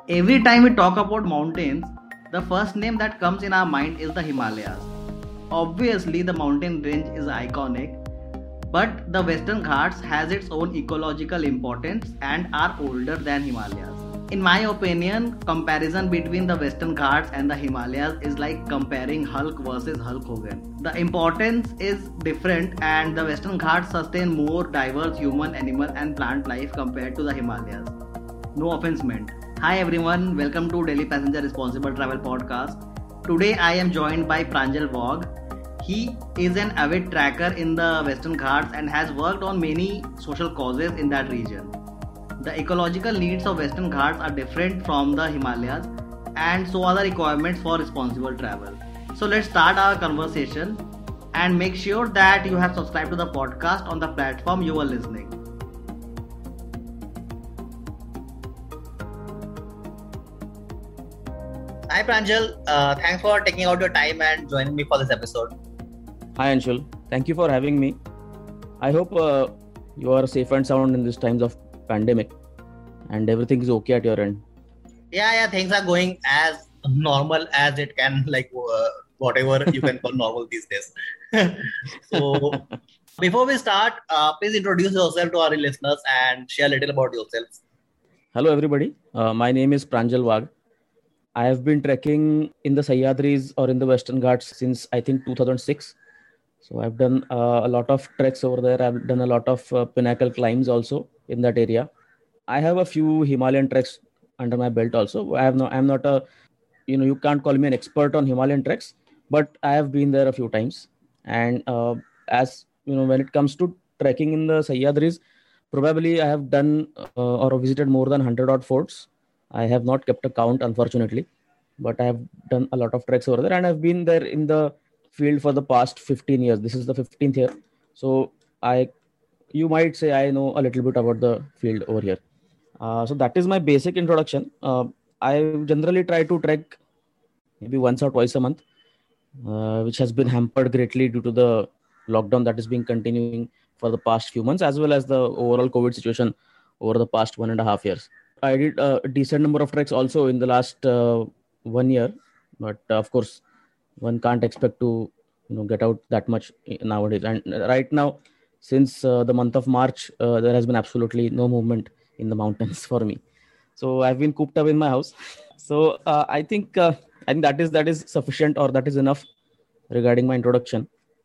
Every time we talk about mountains, the first name that comes in our mind is the Himalayas. Obviously, the mountain range is iconic, but the Western Ghats has its own ecological importance and are older than Himalayas. In my opinion, comparison between the Western Ghats and the Himalayas is like comparing Hulk versus Hulk Hogan. The importance is different and the Western Ghats sustain more diverse human, animal and plant life compared to the Himalayas. No offense meant. Hi everyone, welcome to Daily Passenger Responsible Travel Podcast. Today I am joined by Pranjal Vog. He is an avid tracker in the Western Ghats and has worked on many social causes in that region. The ecological needs of Western Ghats are different from the Himalayas and so are the requirements for responsible travel. So let's start our conversation and make sure that you have subscribed to the podcast on the platform you are listening. Hi Pranjal, thanks for taking out your time and joining me for this episode. Hi Anshul, thank you for having me. I hope you are safe and sound in these times of pandemic and everything is okay at your end. Yeah, things are going as normal as it can, whatever you can call normal these days. So before we start, please introduce yourself to our listeners and share a little about yourselves. Hello everybody, my name is Pranjal Vag. I have been trekking in the Sahyadris or in the Western Ghats since I think 2006. So I've done a lot of treks over there. I've done a lot of pinnacle climbs also in that area. I have a few Himalayan treks under my belt also. I'm not a, you can't call me an expert on Himalayan treks, but I have been there a few times. And as you know, when it comes to trekking in the Sahyadris, probably I have done or visited more than 100 odd forts. I have not kept a count, unfortunately, but I have done a lot of treks over there, and I've been there in the field for the past 15 years. This is the 15th year, so you might say I know a little bit about the field over here. So that is my basic introduction. I generally try to trek maybe once or twice a month, which has been hampered greatly due to the lockdown that is being continuing for the past few months, as well as the overall COVID situation over the past 1.5 years. I did a decent number of treks also in the last 1 year, but of course, one can't expect to get out that much nowadays. And right now, since the month of March, there has been absolutely no movement in the mountains for me. So I've been cooped up in my house. So I think that is sufficient, or that is enough regarding my introduction.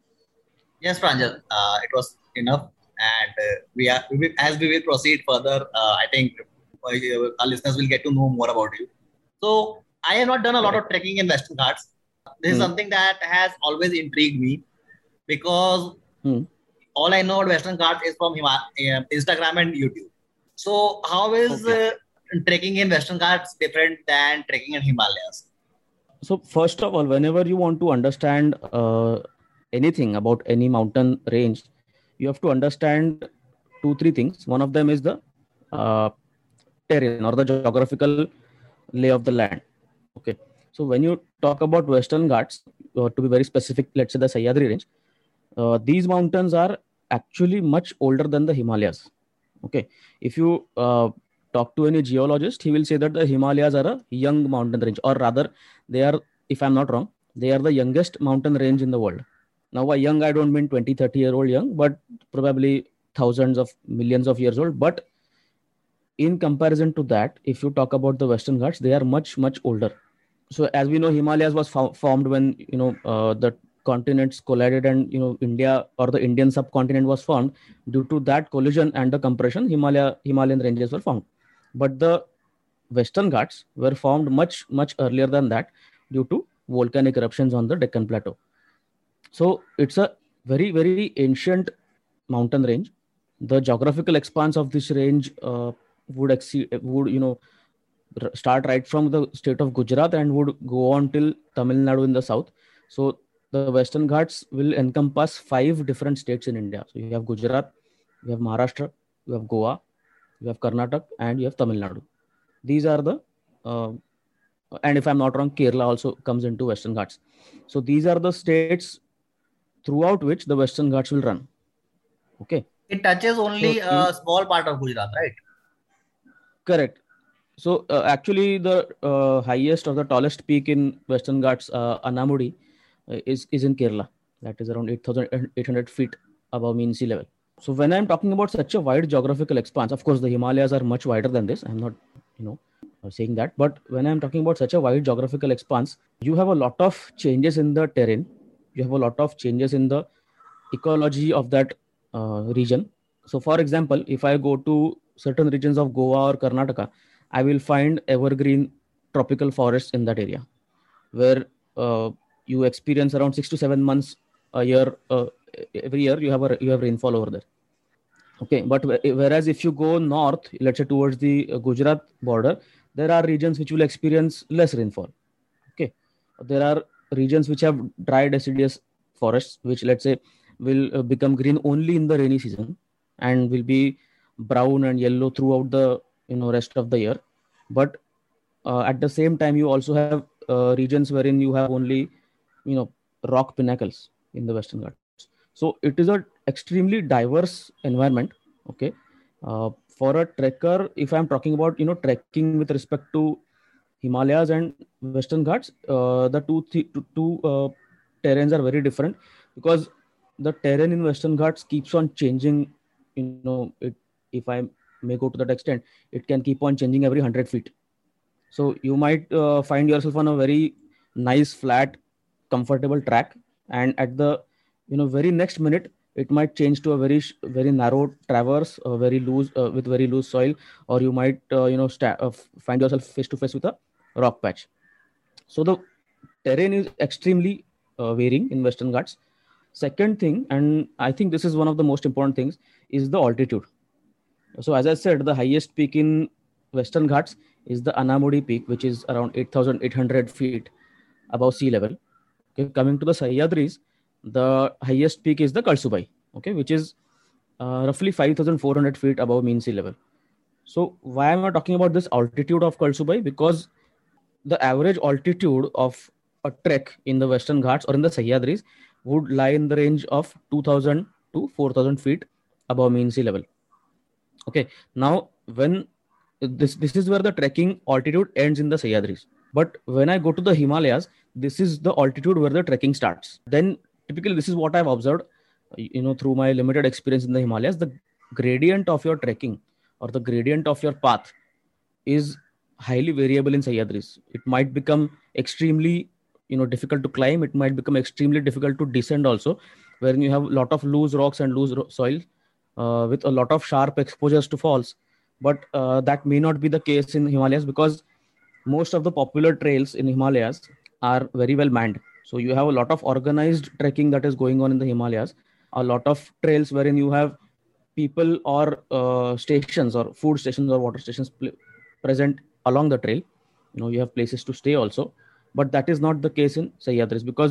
Yes, Pranjal, it was enough, and as we will proceed further. I think our listeners will get to know more about you. So I have not done a lot of trekking in Western Ghats. This is something that has always intrigued me because all I know about Western Ghats is from Instagram and YouTube. So how is trekking in Western Ghats different than trekking in Himalayas? So first of all, whenever you want to understand anything about any mountain range, you have to understand 2-3 things. One of them is the terrain or the geographical lay of the land. Okay. So when you talk about Western Ghats, to be very specific, let's say the Sahyadri range, these mountains are actually much older than the Himalayas. Okay. If you talk to any geologist, he will say that the Himalayas are a young mountain range, or rather, they are, if I'm not wrong, they are the youngest mountain range in the world. Now, by young, I don't mean 20, 30-year-old young, but probably thousands of millions of years old. But in comparison to that, if you talk about the Western Ghats, they are much, much older. So as we know, Himalayas was formed when the continents collided, and India or the Indian subcontinent was formed. Due to that collision and the compression, Himalayan ranges were formed. But the Western Ghats were formed much, much earlier than that due to volcanic eruptions on the Deccan Plateau. So it's a very, very ancient mountain range. The geographical expanse of this range would start right from the state of Gujarat and would go on till Tamil Nadu in the south. So the Western Ghats will encompass 5 different states in India. So you have Gujarat, you have Maharashtra, you have Goa, you have Karnataka, and you have Tamil Nadu. These are the, and if I'm not wrong, Kerala also comes into Western Ghats. So these are the states throughout which the Western Ghats will run. Okay. It touches only a small part of Gujarat, right? Correct. So actually, the highest or the tallest peak in Western Ghats, Anamudi, is in Kerala. That is around 8,800 feet above mean sea level. So when I'm talking about such a wide geographical expanse, of course the Himalayas are much wider than this. I'm not, saying that. But when I'm talking about such a wide geographical expanse, you have a lot of changes in the terrain. You have a lot of changes in the ecology of that region. So, for example, if I go to certain regions of Goa or Karnataka, I will find evergreen tropical forests in that area, where you experience around 6 to 7 months a year. Every year you have rainfall over there. Okay, but whereas if you go north, let's say towards the Gujarat border, there are regions which will experience less rainfall. Okay, there are regions which have dry deciduous forests, which let's say will become green only in the rainy season and will be brown and yellow throughout the rest of the year. But at the same time, you also have regions wherein you have only rock pinnacles in the Western Ghats. So it is a extremely diverse environment. Okay, for a trekker, if I'm talking about trekking with respect to Himalayas and Western Ghats, the two terrains are very different, because the terrain in Western Ghats keeps on changing. If I may go to that extent, it can keep on changing every 100 feet. So you might find yourself on a very nice, flat, comfortable track, and at the very next minute, it might change to a very narrow traverse, very loose with very loose soil, or you might find yourself face to face with a rock patch. So the terrain is extremely varying in Western Ghats. Second thing, and I think this is one of the most important things, is the altitude. So as I said, the highest peak in Western Ghats is the Anamudi peak, which is around 8,800 feet above sea level. Okay, coming to the Sahyadris, the highest peak is the Kalsubai, okay, which is roughly 5,400 feet above mean sea level. So why am I talking about this altitude of Kalsubai? Because the average altitude of a trek in the Western Ghats or in the Sahyadris would lie in the range of 2,000 to 4,000 feet above mean sea level. Okay, now when this is where the trekking altitude ends in the Sahyadris. But when I go to the Himalayas, this is the altitude where the trekking starts. Then typically this is what I've observed, through my limited experience in the Himalayas. The gradient of your trekking or the gradient of your path is highly variable in Sahyadris. It might become extremely difficult to climb. It might become extremely difficult to descend also, wherein you have a lot of loose rocks and loose soil with a lot of sharp exposures to falls. But that may not be the case in Himalayas, because most of the popular trails in Himalayas are very well manned. So you have a lot of organized trekking that is going on in the Himalayas, a lot of trails wherein you have people or stations or food stations or water stations present along the trail. You have places to stay also, but that is not the case in Sahyadris, because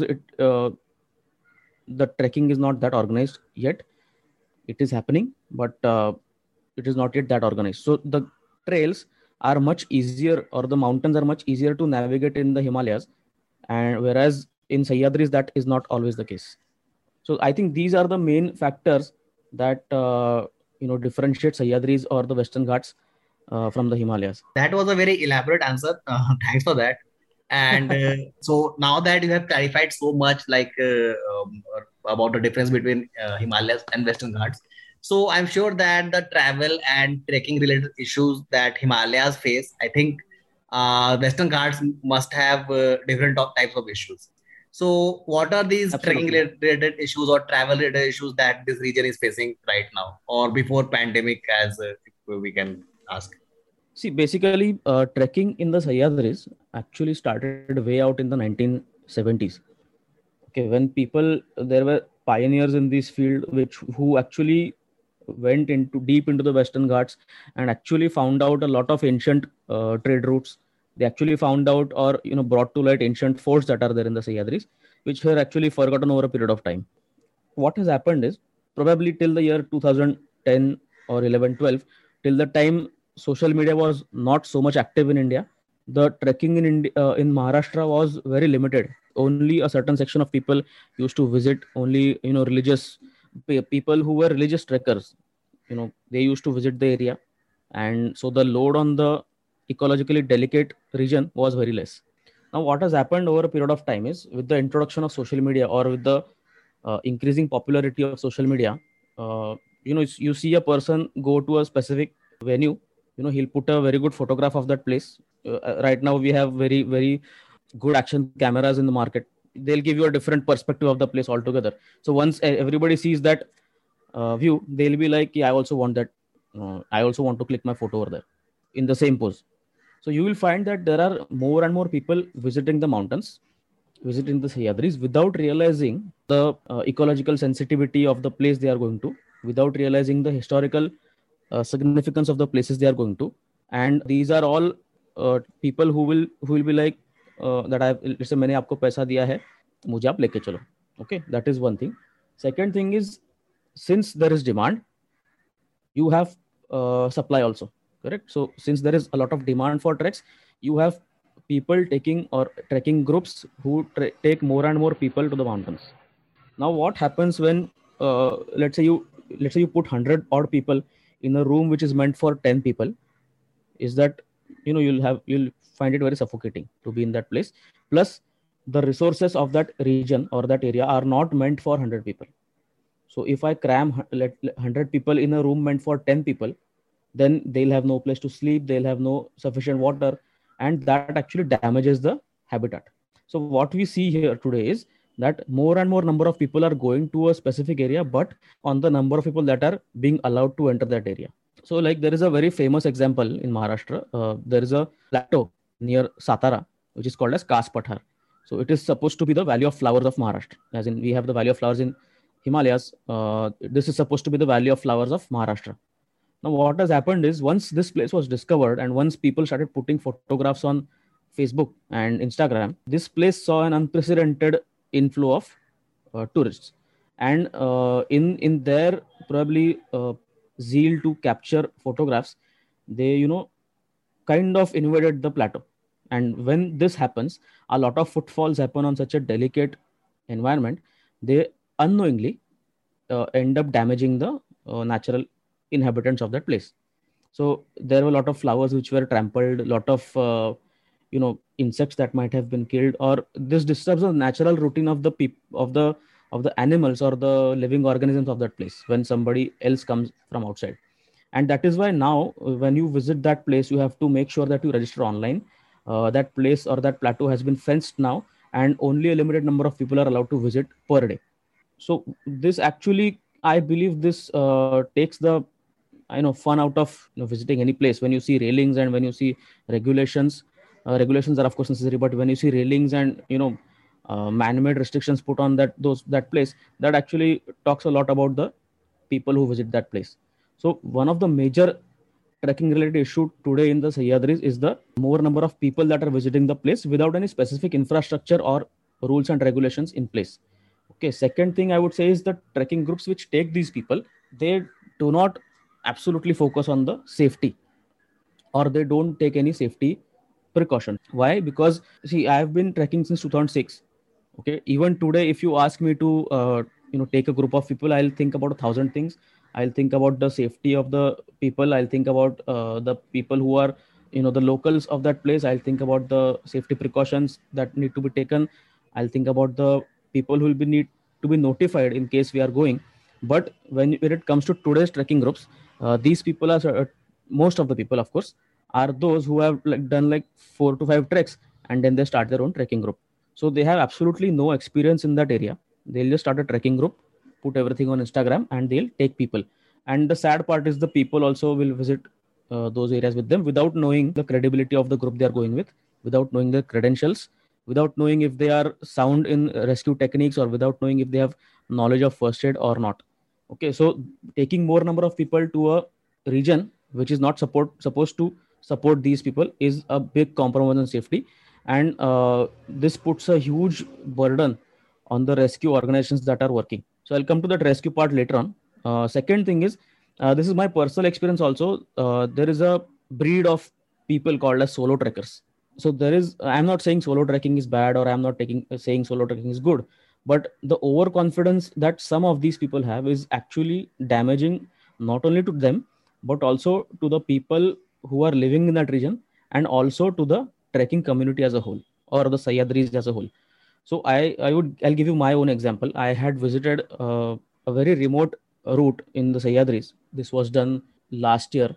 the trekking is not that organized yet. It is happening, but it is not yet that organized. So the trails are much easier, or the mountains are much easier to navigate in the Himalayas, and whereas in Sahyadris that is not always the case. So I think these are the main factors that differentiate Sahyadris or the Western Ghats from the Himalayas. That was a very elaborate answer. Thanks for that. And so now that you have clarified so much, about the difference between Himalayas and Western Ghats, so I'm sure that the travel and trekking related issues that Himalayas face, I think Western Ghats must have different types of issues. So, what are these trekking Absolutely. related issues or travel related issues that this region is facing right now, or before pandemic, as if we can ask? See, basically, trekking in the Sahyadris actually started way out in the 1970s. Okay, when there were pioneers in this field, who actually went into deep into the Western Ghats and actually found out a lot of ancient trade routes. They actually found out, or brought to light ancient forts that are there in the Sahyadris, which were actually forgotten over a period of time. What has happened is, probably till the year 2010 or 11, 12, till the time social media was not so much active in India, the trekking in Maharashtra was very limited. Only a certain section of people used to visit. Only religious people who were religious trekkers, they used to visit the area. And so the load on the ecologically delicate region was very less. Now, what has happened over a period of time is with the introduction of social media or with the increasing popularity of social media, you see a person go to a specific venue, he'll put a very good photograph of that place. Right now, we have very, very good action cameras in the market. They'll give you a different perspective of the place altogether. So once everybody sees that view, they'll be like, yeah, I also want that. I also want to click my photo over there in the same pose. So you will find that there are more and more people visiting the mountains, visiting the Sahyadris without realizing the ecological sensitivity of the place they are going to, without realizing the historical significance of the places they are going to. And these are all people who will be like that I let's say मैंने आपको पैसा दिया है, मुझे आप लेके चलो. Okay, that is one thing. Second thing is, since there is demand, you have supply also, correct? So since there is a lot of demand for treks, you have people taking or trekking groups who take more and more people to the mountains. Now what happens when let's say you put 100 odd people in a room which is meant for 10 people, is that you'll find it very suffocating to be in that place. Plus the resources of that region or that area are not meant for 100 people. So if I cram 100 people in a room meant for 10 people, then they'll have no place to sleep, they'll have no sufficient water, and that actually damages the habitat. So what we see here today is that more and more number of people are going to a specific area, but on the number of people that are being allowed to enter that area. So like there is a very famous example in Maharashtra. There is a plateau near Satara, which is called as Kas Pathar. So it is supposed to be the Valley of Flowers of Maharashtra. As in we have the Valley of Flowers in Himalayas. This is supposed to be the Valley of Flowers of Maharashtra. Now what has happened is, once this place was discovered and once people started putting photographs on Facebook and Instagram, this place saw an unprecedented inflow of tourists. And in their probably zeal to capture photographs, they kind of invaded the plateau. And when this happens, a lot of footfalls happen on such a delicate environment. They unknowingly end up damaging the natural inhabitants of that place. So there were a lot of flowers which were trampled, a lot of insects that might have been killed, or this disturbs the natural routine of the animals or the living organisms of that place when somebody else comes from outside. And that is why now when you visit that place, you have to make sure that you register online. That place or that plateau has been fenced now, and only a limited number of people are allowed to visit per day. So this actually, I believe this takes the fun out of visiting any place. When you see railings and when you see regulations are of course necessary, but when you see railings and man-made restrictions put on that place, that actually talks a lot about the people who visit that place. So one of the major trekking related issue today in the Sahyadris is the more number of people that are visiting the place without any specific infrastructure or rules and regulations in place. Okay, second thing I would say is the trekking groups which take these people, they do not absolutely focus on the safety, or they don't take any safety precaution. Why? Because see, I have been trekking since 2006. Okay, even today if you ask me to take a group of people, I'll think about 1,000 things. I'll think about the safety of the people. I'll think about the people who are the locals of that place. I'll think about the safety precautions that need to be taken. I'll think about the people who will need to be notified in case we are going. But when it comes to today's trekking groups, these people are most of the people, of course, are those who have done 4 to 5 treks and then they start their own trekking group. So they have absolutely no experience in that area. They'll just start a trekking group, put everything on Instagram, and they'll take people. And the sad part is the people also will visit those areas with them without knowing the credibility of the group they are going with, without knowing their credentials, without knowing if they are sound in rescue techniques, or without knowing if they have knowledge of first aid or not. Okay, so taking more number of people to a region which is not supposed to support these people is a big compromise on safety. And this puts a huge burden on the rescue organizations that are working. So I'll come to that rescue part later on. Second thing is, this is my personal experience also. There is a breed of people called as solo trekkers. So I'm not saying solo trekking is bad, or I'm not saying solo trekking is good, but the overconfidence that some of these people have is actually damaging not only to them, but also to the people who are living in that region and also to the trekking community as a whole, or the Sahyadris as a whole. So I'll give you my own example. I had visited a very remote route in the Sahyadris. This was done last year.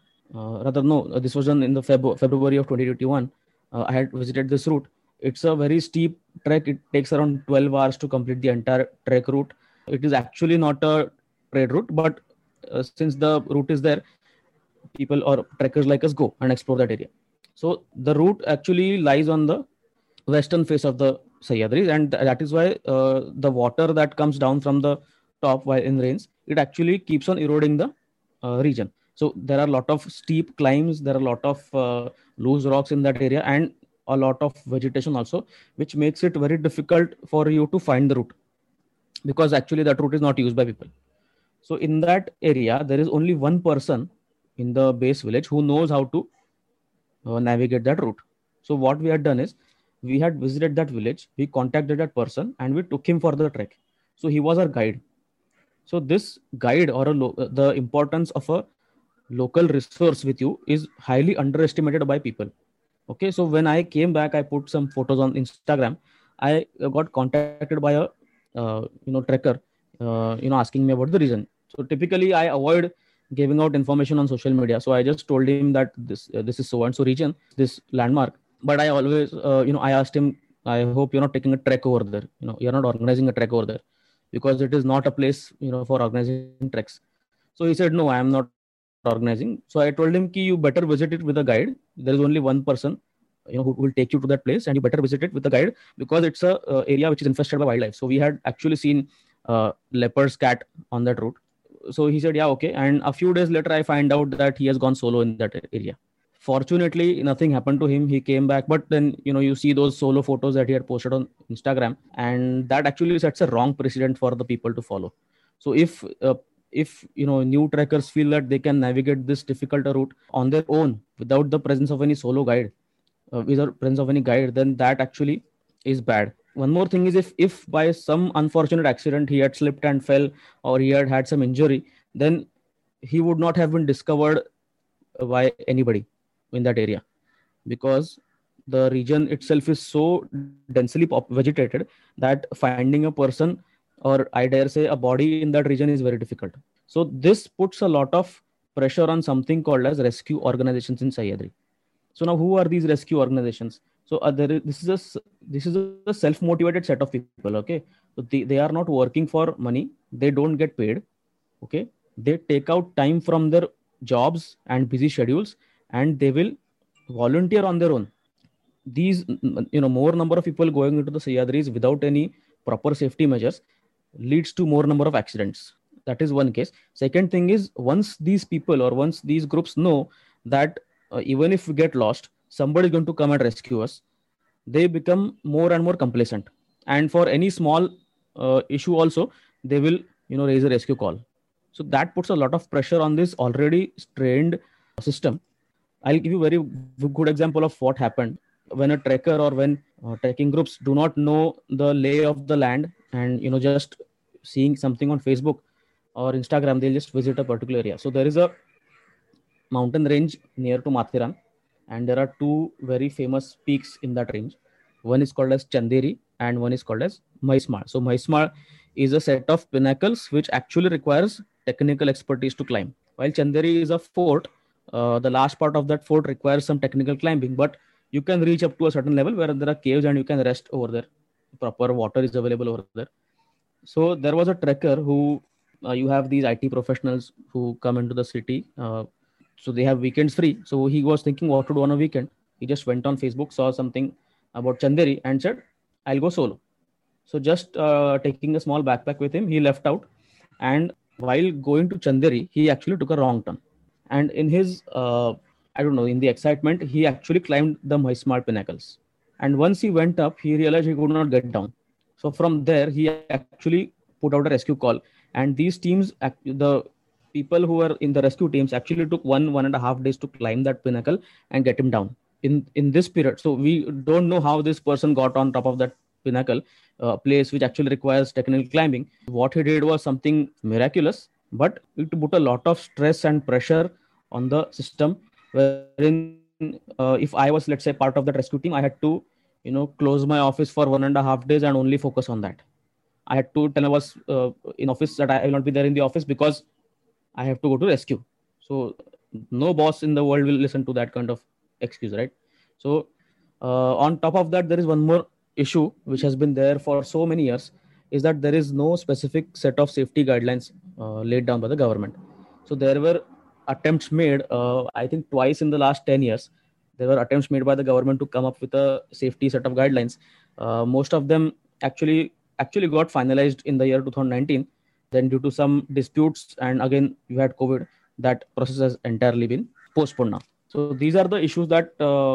This was done in the February of 2021. I had visited this route. It's a very steep trek. It takes around 12 hours to complete the entire trek route. It is actually not a trade route, but since the route is there, people or trekkers like us go and explore that area. So the route actually lies on the western face of the Sahyadris, and that is why the water that comes down from the top while in rains, it actually keeps on eroding the region. So there are a lot of steep climbs, there are a lot of loose rocks in that area, and a lot of vegetation also, which makes it very difficult for you to find the route, because actually that route is not used by people. So in that area, there is only one person in the base village who knows how to navigate that route. So what we had done is, we had visited that village, we contacted that person, and we took him for the trek. So he was our guide. So this guide, or the importance of a local resource with you, is highly underestimated by people. Okay, so when I came back, I put some photos on Instagram. I got contacted by a trekker, asking me about the reason. So typically I avoid giving out information on social media. So I just told him that this is so and so region, this landmark. But I always, I asked him, I hope you're not taking a trek over there. You're not organizing a trek over there, because it is not a place, for organizing treks. So he said, no, I am not organizing. So I told him, you better visit it with a guide. There is only one person, who will take you to that place, and you better visit it with a guide, because it's a area which is infested by wildlife. So we had actually seen leopards, cat on that route. So he said, yeah, okay. And a few days later, I find out that he has gone solo in that area. Fortunately, nothing happened to him. He came back, but then, you see those solo photos that he had posted on Instagram, and that actually sets a wrong precedent for the people to follow. So if new trekkers feel that they can navigate this difficult route on their own without the presence of any solo guide, without presence of any guide, then that actually is bad. One more thing is, if by some unfortunate accident he had slipped and fell, or he had some injury, then he would not have been discovered by anybody in that area, because the region itself is so densely vegetated that finding a person, or I dare say a body in that region, is very difficult. So this puts a lot of pressure on something called as rescue organizations in Sahyadri. So now, who are these rescue organizations? So this is a self-motivated set of people. Okay, so they are not working for money. They don't get paid. Okay, they take out time from their jobs and busy schedules, and they will volunteer on their own. These, more number of people going into the Sahyadris without any proper safety measures leads to more number of accidents. That is one case. Second thing is, once these people, or once these groups know that even if we get lost, somebody is going to come and rescue us, they become more and more complacent. And for any small issue also, they will, raise a rescue call. So that puts a lot of pressure on this already strained system. I'll give you a very good example of what happened when a trekker, or when trekking groups do not know the lay of the land, and just seeing something on Facebook or Instagram, they'll just visit a particular area. So there is a mountain range near to Mathiran, and there are two very famous peaks in that range. One is called as Chanderi, and one is called as Mahismal. So Mahismal is a set of pinnacles which actually requires technical expertise to climb, while Chanderi is a fort. The last part of that fort requires some technical climbing, but you can reach up to a certain level where there are caves and you can rest over there. Proper water is available over there. So there was a trekker who, you have these IT professionals who come into the city. So they have weekends free. So he was thinking what to do on a weekend. He just went on Facebook, saw something about Chanderi, and said, I'll go solo. So just taking a small backpack with him, he left out. And while going to Chanderi, he actually took a wrong turn. And in his, in the excitement, he actually climbed the Mahismal pinnacles. And once he went up, he realized he could not get down. So from there, he actually put out a rescue call. And these teams, the people who were in the rescue teams, actually took 1.5 days to climb that pinnacle and get him down in this period. So we don't know how this person got on top of that pinnacle, place which actually requires technical climbing. What he did was something miraculous, but it put a lot of stress and pressure on the system, wherein if I was, let's say, part of that rescue team, I had to, close my office for 1.5 days and only focus on that. I had to tell I was in office that I will not be there in the office because I have to go to rescue. So no boss in the world will listen to that kind of excuse, right? So on top of that, there is one more issue which has been there for so many years, is that there is no specific set of safety guidelines laid down by the government. So there were attempts made, I think twice in the last 10 years, there were attempts made by the government to come up with a safety set of guidelines. Most of them actually got finalized in the year 2019. Then due to some disputes, and again you had COVID, that process has entirely been postponed now. So these are the issues that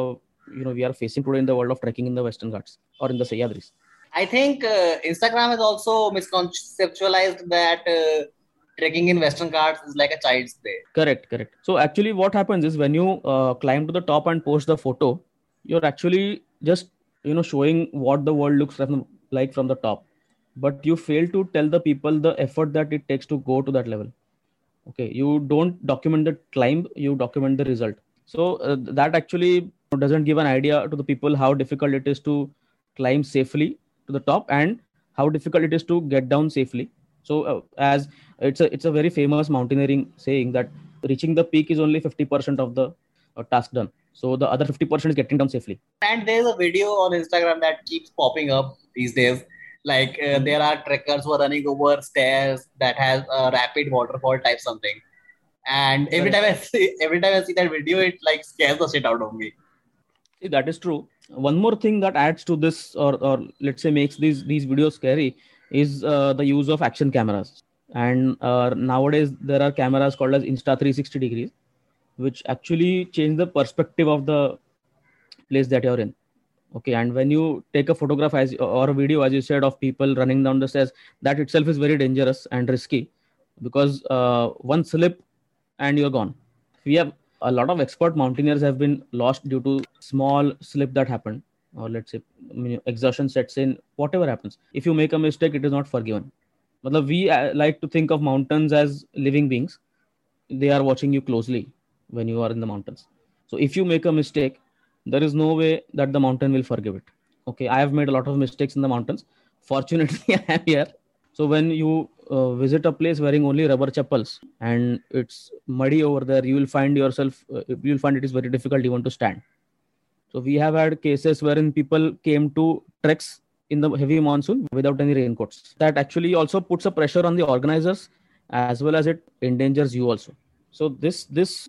we are facing today in the world of trekking in the Western Ghats or in the Sahyadris. I think Instagram has also misconceptualized that trekking in Western Ghats is like a child's play. Correct. So actually what happens is, when you climb to the top and post the photo, you're actually just showing what the world looks like from the top, but you fail to tell the people the effort that it takes to go to that level. Okay, you don't document the climb, you document the result. So that actually doesn't give an idea to the people how difficult it is to climb safely to the top and how difficult it is to get down safely. So as it's a very famous mountaineering saying that reaching the peak is only 50% of the task done. So the other 50% is getting down safely. And there's a video on Instagram that keeps popping up these days. Like there are trekkers who are running over stairs that has a rapid waterfall type something. And every time I see that video, it like scares the shit out of me. See, that is true. One more thing that adds to this, or let's say makes these videos scary, is the use of action cameras. And nowadays there are cameras called as Insta360 degrees, which actually change the perspective of the place that you're in. Okay, and when you take a photograph or a video, as you said, of people running down the stairs, that itself is very dangerous and risky, because one slip and you're gone. We have a lot of expert mountaineers have been lost due to small slip that happened, or let's say exertion sets in, whatever happens. If you make a mistake, it is not forgiven. But we like to think of mountains as living beings. They are watching you closely when you are in the mountains. So if you make a mistake, there is no way that the mountain will forgive it. Okay, I have made a lot of mistakes in the mountains. Fortunately, I am here. So when you visit a place wearing only rubber chappals and it's muddy over there, you will find it is very difficult even to stand. So we have had cases wherein people came to treks in the heavy monsoon without any raincoats. That actually also puts a pressure on the organizers, as well as it endangers you also. So this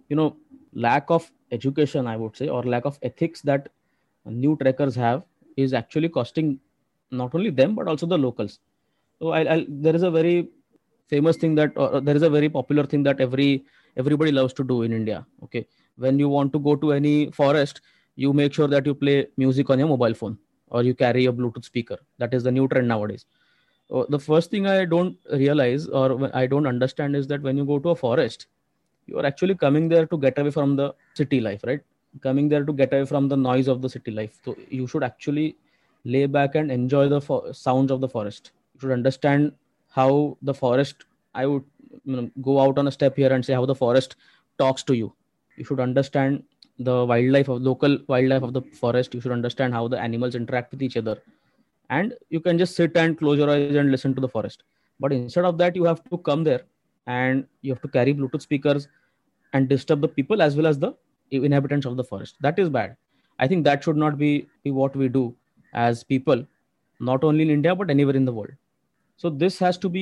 lack of education, I would say, or lack of ethics that new trekkers have, is actually costing not only them but also the locals. So there is a very famous thing that there is a very popular thing that everybody loves to do in India. Okay, when you want to go to any forest, you make sure that you play music on your mobile phone, or you carry a Bluetooth speaker. That is the new trend nowadays. The first thing I don't realize, or I don't understand, is that when you go to a forest, you are actually coming there to get away from the city life, right? Coming there to get away from the noise of the city life. So you should actually lay back and enjoy the sounds of the forest. You should understand how the forest, I would go out on a step here and say how the forest talks to you. You should understand the local wildlife of the forest. You should understand how the animals interact with each other. And you can just sit and close your eyes and listen to the forest. But instead of that, you have to come there and you have to carry Bluetooth speakers and disturb the people as well as the inhabitants of the forest. That is bad. I think that should not be what we do as people, not only in India, but anywhere in the world. So this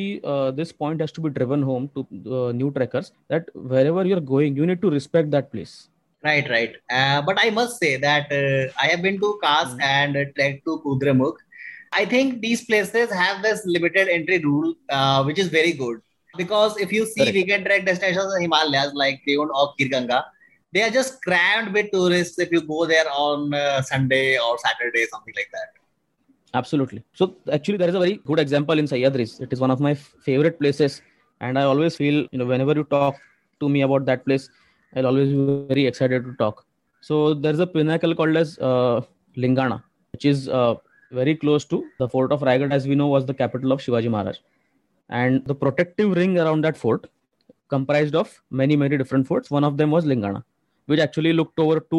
point has to be driven home to new trekkers, that wherever you're going, you need to respect that place. Right. But I must say that I have been to Khas and trekked to Kudremukh. I think these places have this limited entry rule, which is very good. Because if you see weekend trek destinations in Himalayas like Deon or Khirganga, they are just crammed with tourists if you go there on Sunday or Saturday, something like that. Absolutely. So actually, there is a very good example in Sahyadris. It is one of my favorite places, and I always feel, whenever you talk to me about that place, I'll always be very excited to talk. So there's a pinnacle called as Lingana, which is very close to the fort of Raigad, as we know, was the capital of Shivaji Maharaj. And the protective ring around that fort comprised of many different forts. One of them was Lingana, which actually looked over to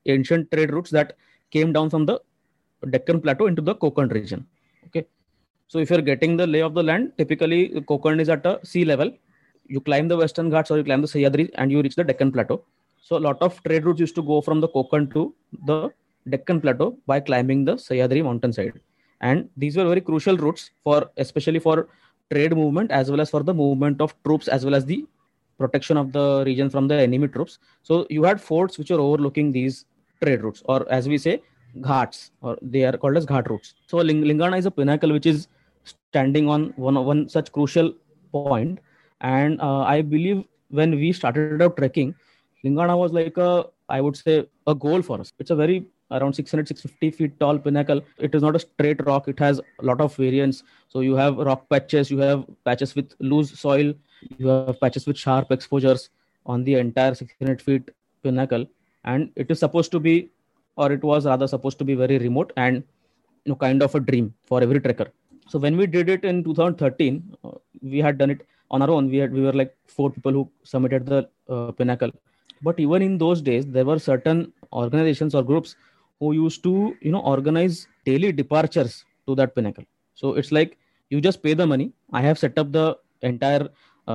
ancient trade routes that came down from the Deccan Plateau into the Konkan region. Okay, so if you're getting the lay of the land, typically Konkan is at a sea level. You climb the Western Ghats or you climb the Sahyadri and you reach the Deccan Plateau. So a lot of trade routes used to go from the Konkan to the Deccan Plateau by climbing the Sahyadri mountainside. And these were very crucial routes for, especially for trade movement as well as for the movement of troops as well as the protection of the region from the enemy troops. So you had forts which were overlooking these trade routes, or as we say, ghats, or they are called as ghat routes. So Lingana is a pinnacle which is standing on one such crucial point. And I believe when we started out trekking, Lingana was like I would say a goal for us. It's a very around 650 feet tall pinnacle. It is not a straight rock. It has a lot of variants. So you have rock patches, you have patches with loose soil, you have patches with sharp exposures on the entire 600 feet pinnacle. And it is supposed to be, or it was rather supposed to be very remote and kind of a dream for every trekker. So when we did it in 2013, we had done it on our own. We were like 4 people who submitted the pinnacle. But even in those days, there were certain organizations or groups who used to organize daily departures to that pinnacle. So it's like you just pay the money. I have set up the entire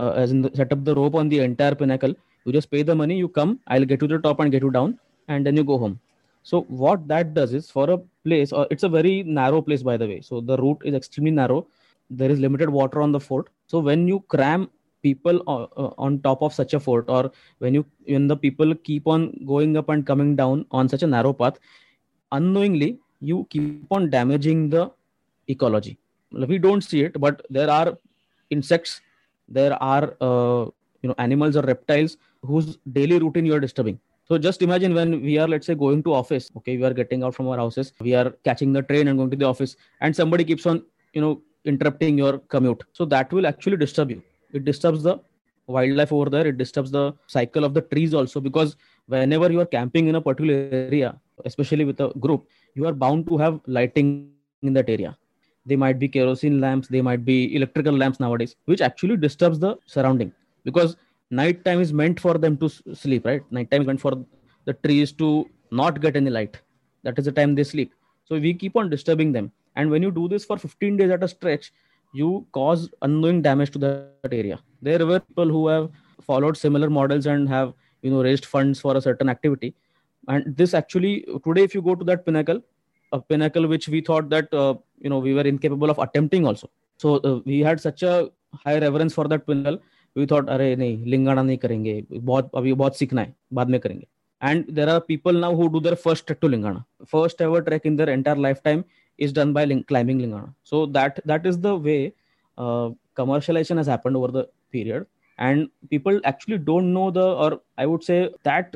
set up the rope on the entire pinnacle. You just pay the money, you come, I'll get to the top and get you down, and then you go home. So what that does is, for a place, or it's a very narrow place, by the way. So the route is extremely narrow. There is limited water on the fort. So when you cram people on top of such a fort, or when the people keep on going up and coming down on such a narrow path, unknowingly you keep on damaging the ecology. We don't see it, but there are insects, there are animals or reptiles whose daily routine you are disturbing. So just imagine when we are, let's say, going to office. Okay, we are getting out from our houses, we are catching the train and going to the office, and somebody keeps on interrupting your commute. So that will actually disturb you. It disturbs the wildlife over there. It disturbs the cycle of the trees also, because whenever you are camping in a particular area, especially with a group, you are bound to have lighting in that area. They might be kerosene lamps, they might be electrical lamps nowadays, which actually disturbs the surrounding, because night time is meant for them to sleep, right? Night time is meant for the trees to not get any light. That is the time they sleep. So we keep on disturbing them. And when you do this for 15 days at a stretch, you cause unknowing damage to that area. There were people who have followed similar models and have raised funds for a certain activity. And this actually, today, if you go to that pinnacle, a pinnacle which we thought that we were incapable of attempting also. So we had such a high reverence for that pinnacle. We thought, अरे नहीं, लिंगाना नहीं करेंगे, अभी बहुत सीखना है, बाद में करेंगे. And there are people now who do their first trek to Lingana. First ever trek in their entire lifetime is done by climbing Lingana. So that is the way commercialization has happened over the period. And people actually don't know or I would say that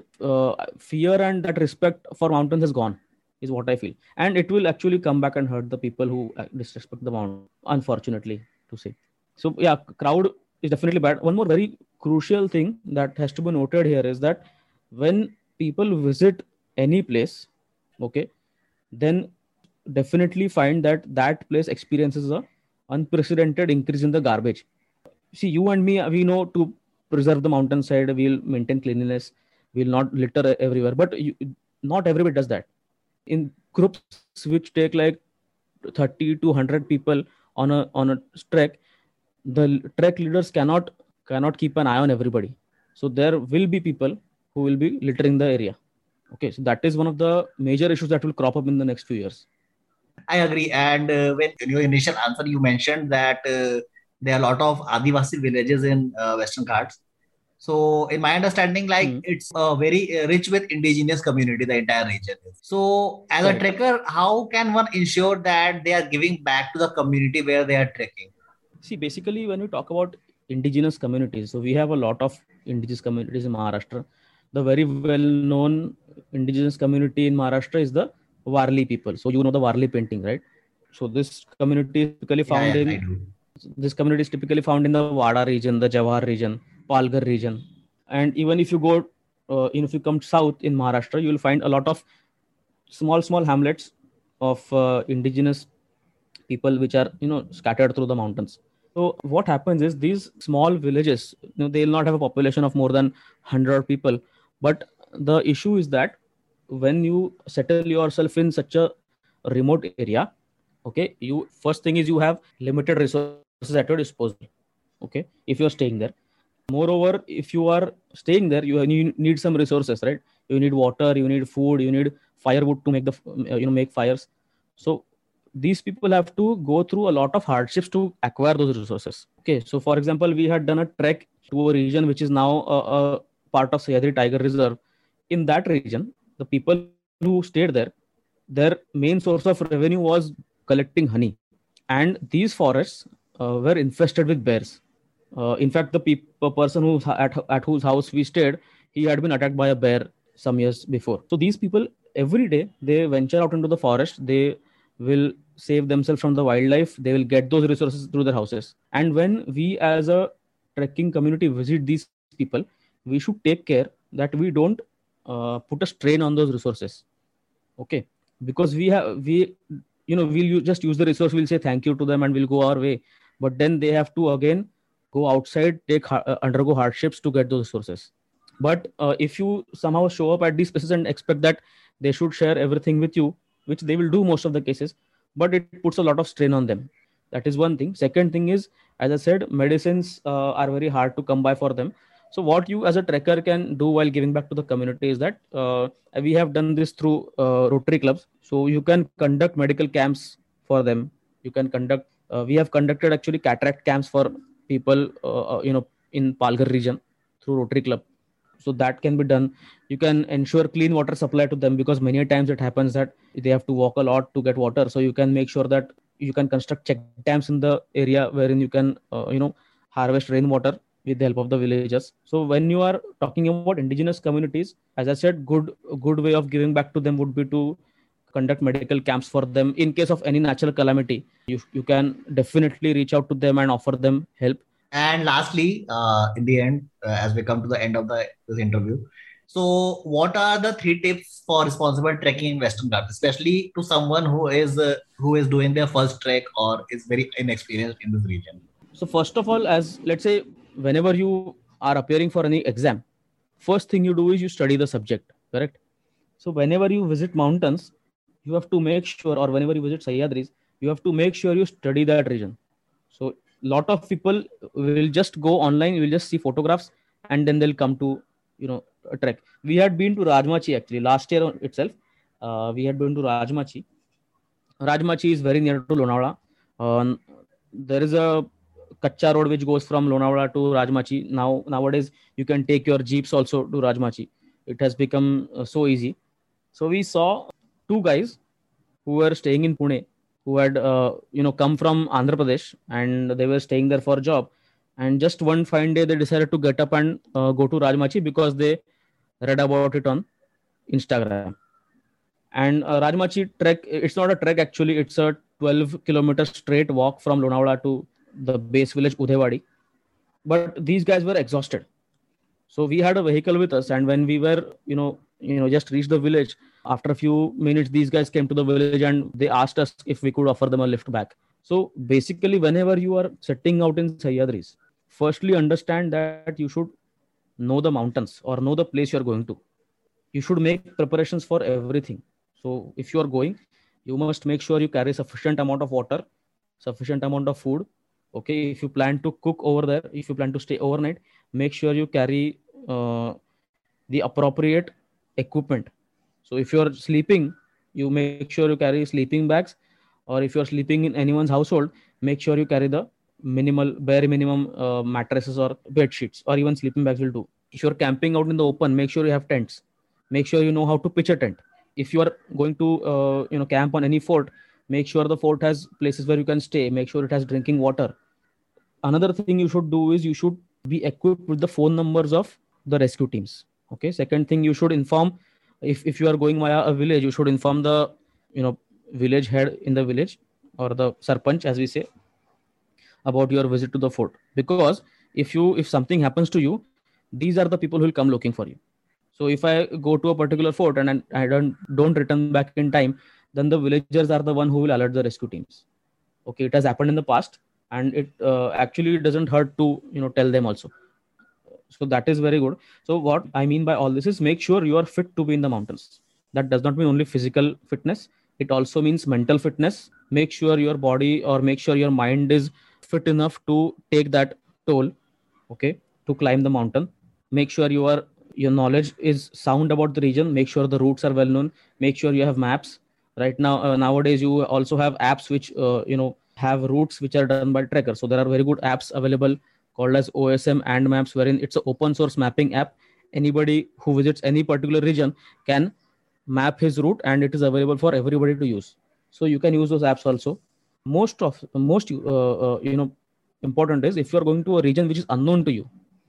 fear and that respect for mountains has gone, is what I feel. And it will actually come back and hurt the people who disrespect the mountain, unfortunately to say. So yeah, crowd is definitely bad. One more very crucial thing that has to be noted here is that when people visit any place, okay, then definitely find that place experiences a unprecedented increase in the garbage. See, you and me, we know to preserve the mountainside, we'll maintain cleanliness, we'll not litter everywhere, but not everybody does that. In groups which take like 30 to 100 people on a trek, the trek leaders cannot keep an eye on everybody. So there will be people who will be littering the area. Okay, so that is one of the major issues that will crop up in the next few years. I agree. And when in your initial answer, you mentioned that there are a lot of Adivasi villages in Western Ghats. So in my understanding, it's very rich with indigenous community, the entire region. So as a trekker, how can one ensure that they are giving back to the community where they are trekking? See, basically, when we talk about indigenous communities, so we have a lot of indigenous communities in Maharashtra. The very well-known indigenous community in Maharashtra is the Warli people. So you know the Warli painting, right? So this community is typically found in the Wada region, the Jawahar region, Palghar region. And even if you go, if you come south in Maharashtra, you will find a lot of small hamlets of indigenous people which are scattered through the mountains. So what happens is these small villages, they'll not have a population of more than 100 people. But the issue is that when you settle yourself in such a remote area, okay, you first thing is you have limited resources at your disposal. Okay, if you're staying there. Moreover, if you are staying there, you need some resources, right? You need water, you need food, you need firewood to make the make fires. So these people have to go through a lot of hardships to acquire those resources. Okay, so for example, we had done a trek to a region which is now a part of Sahyadri Tiger Reserve. In that region, the people who stayed there, their main source of revenue was collecting honey, and these forests were infested with bears. In fact, the person at whose house we stayed, he had been attacked by a bear some years before. So these people every day they venture out into the forest. They will save themselves from the wildlife. They will get those resources through their houses. And when we as a trekking community visit these people, we should take care that we don't put a strain on those resources. Okay, because we'll just use the resource. We'll say thank you to them and we'll go our way. But then they have to again go outside, undergo hardships to get those resources. But if you somehow show up at these places and expect that they should share everything with you, which they will do most of the cases, but it puts a lot of strain on them. That is one thing. Second thing is, as I said, medicines are very hard to come by for them. So what you as a trekker can do while giving back to the community is that we have done this through Rotary clubs. So you can conduct medical camps for them. You can conduct. We have conducted actually cataract camps for people, in Palghar region through Rotary Club. So that can be done. You can ensure clean water supply to them, because many times it happens that they have to walk a lot to get water. So you can make sure that you can construct check dams in the area wherein you can, harvest rainwater with the help of the villagers. So when you are talking about indigenous communities, as I said, good way of giving back to them would be to conduct medical camps for them in case of any natural calamity. You can definitely reach out to them and offer them help. And lastly, in the end, as we come to the end of this interview, so what are the 3 tips for responsible trekking in Western Ghats, especially to someone who is doing their first trek or is very inexperienced in this region? So first of all, as let's say, whenever you are appearing for any exam, first thing you do is you study the subject, correct? So whenever you visit mountains, you have to make sure, or whenever you visit Sahyadris, you have to make sure you study that region. So lot of people will just go online, you will just see photographs, and then they'll come to a trek. We had been to Rajmachi actually last year itself. We had been to Rajmachi. Rajmachi is very near to Lonavala. There is a Kacha road which goes from Lonavala to Rajmachi. Nowadays you can take your jeeps also to Rajmachi. It has become so easy. So we saw 2 guys who were staying in Pune, who had come from Andhra Pradesh, and they were staying there for a job. And just one fine day they decided to get up and go to Rajmachi because they read about it on Instagram. And Rajmachi trek, it's not a trek actually, it's a 12-kilometer straight walk from Lonavala to the base village Udhewadi. But these guys were exhausted. So we had a vehicle with us, and when we were just reached the village, after a few minutes these guys came to the village and they asked us if we could offer them a lift back. So basically, whenever you are setting out in Sahyadris, firstly understand that you should know the mountains or know the place you are going to. You should make preparations for everything. So if you are going, you must make sure you carry sufficient amount of water, sufficient amount of food. Okay, if you plan to cook over there, if you plan to stay overnight, make sure you carry the appropriate equipment. So if you're sleeping, you make sure you carry sleeping bags, or if you're sleeping in anyone's household, make sure you carry the bare minimum mattresses or bed sheets, or even sleeping bags will do. If you're camping out in the open, make sure you have tents. Make sure you know how to pitch a tent. If you are going to camp on any fort, make sure the fort has places where you can stay. Make sure it has drinking water. Another thing you should do is you should be equipped with the phone numbers of the rescue teams. Okay. Second thing, you should inform, if you are going via a village, you should inform the village head in the village, or the sarpanch as we say, about your visit to the fort. Because if something happens to you, these are the people who will come looking for you. So if I go to a particular fort and I don't return back in time, then the villagers are the one who will alert the rescue teams. Okay, it has happened in the past, and it actually doesn't hurt to tell them also. So that is very good. So what I mean by all this is, make sure you are fit to be in the mountains. That does not mean only physical fitness. It also means mental fitness. Make sure your body or make sure your mind is fit enough to take that toll, okay, to climb the mountain. Make sure your knowledge is sound about the region. Make sure the routes are well known. Make sure you have maps. Right now, nowadays you also have apps which have routes which are done by trekkers. So there are very good apps available called as OSM and Maps, wherein it's an open source mapping app. Anybody who visits any particular region can map his route, and it is available for everybody to use. So you can use those apps also. Most important is, if you are going to a region which is unknown to you,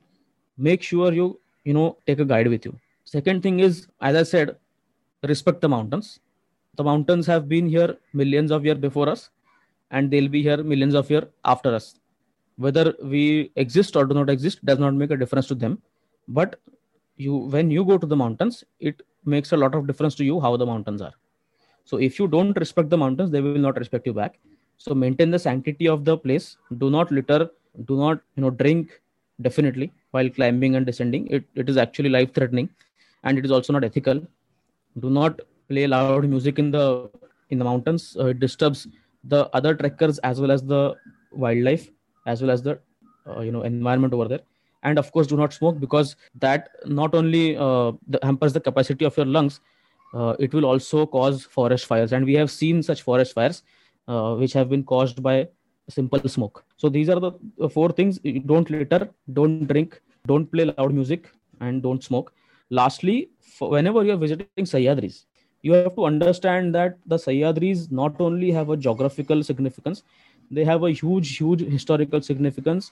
make sure you take a guide with you. Second thing is, as I said, respect the mountains. The mountains have been here millions of years before us, and they'll be here millions of years after us. Whether we exist or do not exist does not make a difference to them. But when you go to the mountains, it makes a lot of difference to you how the mountains are. So if you don't respect the mountains, they will not respect you back. So maintain the sanctity of the place. Do not litter. Do not drink definitely while climbing and descending. It is actually life threatening, and it is also not ethical. Do not play loud music in the mountains. It disturbs the other trekkers as well as the wildlife, as well as the environment over there. And of course, do not smoke, because that not only hampers the capacity of your lungs, it will also cause forest fires. And we have seen such forest fires which have been caused by simple smoke. So these are the four things: don't litter, don't drink, don't play loud music, and don't smoke. Lastly, whenever you are visiting Sahyadris, you have to understand that the Sahyadris not only have a geographical significance, they have a huge historical significance.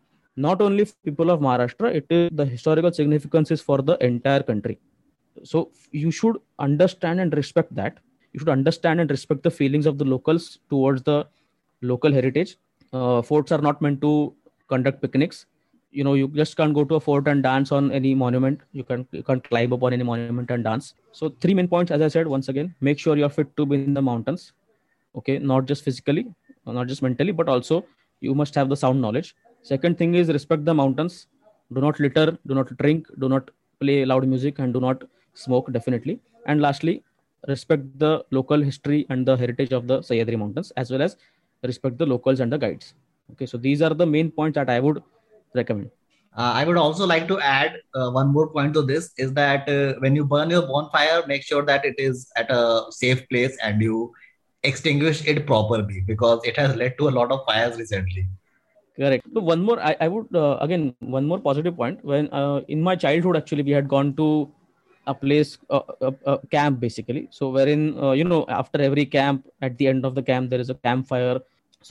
Not only for people of Maharashtra, the historical significance is for the entire country. So you should understand and respect that. You should understand and respect the feelings of the locals towards the local heritage. Forts are not meant to conduct picnics. You just can't go to a fort and dance on any monument. You can't climb up on any monument and dance. So 3 main points, as I said, once again: make sure you're fit to be in the mountains. Okay, not just physically, not just mentally, but also you must have the sound knowledge. Second thing is, respect the mountains. Do not litter, do not drink, do not play loud music, and do not smoke, definitely. And lastly, respect the local history and the heritage of the Sahyadri Mountains, as well as respect the locals and the guides. Okay, so these are the main points that I would recommend. I would also like to add one more point to this, is that when you burn your bonfire, make sure that it is at a safe place and you extinguish it properly, because it has led to a lot of fires recently. Correct. So one more, I would again, one more positive point. When in my childhood, actually, we had gone to a place, a camp basically. So wherein after every camp, at the end of the camp, there is a campfire.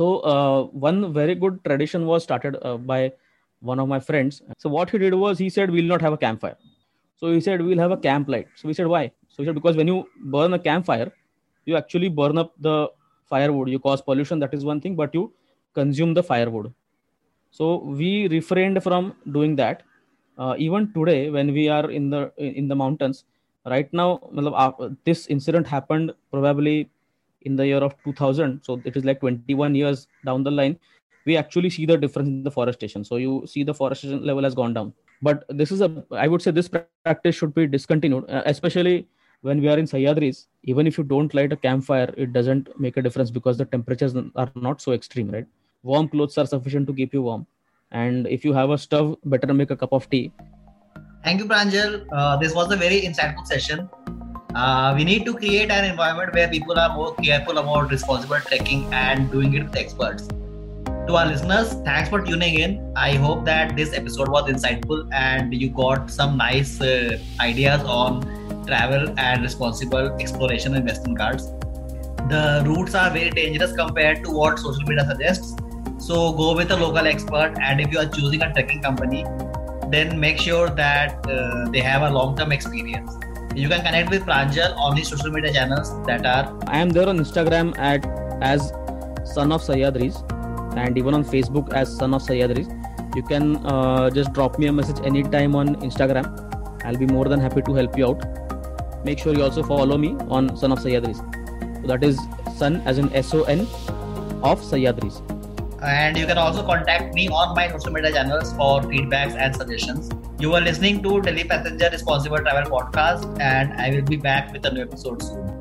So one very good tradition was started by one of my friends. So what he did was, he said, we'll not have a campfire. So he said, we'll have a camp light. So we said, why? So he said, because when you burn a campfire, you actually burn up the firewood. You cause pollution, that is one thing, but you consume the firewood. So we refrained from doing that. Even today, when we are in the mountains, right now, this incident happened probably in the year of 2000. So it is like 21 years down the line. We actually see the difference in the forestation. So you see the forestation level has gone down. But I would say this practice should be discontinued, especially when we are in Sahyadris. Even if you don't light a campfire, it doesn't make a difference, because the temperatures are not so extreme, right? Warm clothes are sufficient to keep you warm. And if you have a stove, better make a cup of tea. Thank you, Pranjal. This was a very insightful session. We need to create an environment where people are more careful about responsible trekking and doing it with experts. To our listeners, thanks for tuning in. I hope that this episode was insightful and you got some nice ideas on travel and responsible exploration in Western Ghats. The routes are very dangerous compared to what social media suggests. So go with a local expert, and if you are choosing a trekking company, then make sure that they have a long-term experience. You can connect with Pranjal on his social media channels that are... I am there on Instagram as Son of Sahyadris, and even on Facebook as Son of Sahyadris. You can just drop me a message anytime on Instagram. I'll be more than happy to help you out. Make sure you also follow me on Son of Sahyadris. So that is Son as in SON of Sahyadris. And you can also contact me on my social media channels for feedbacks and suggestions. You are listening to Delhi Passenger Responsible Travel Podcast, and I will be back with a new episode soon.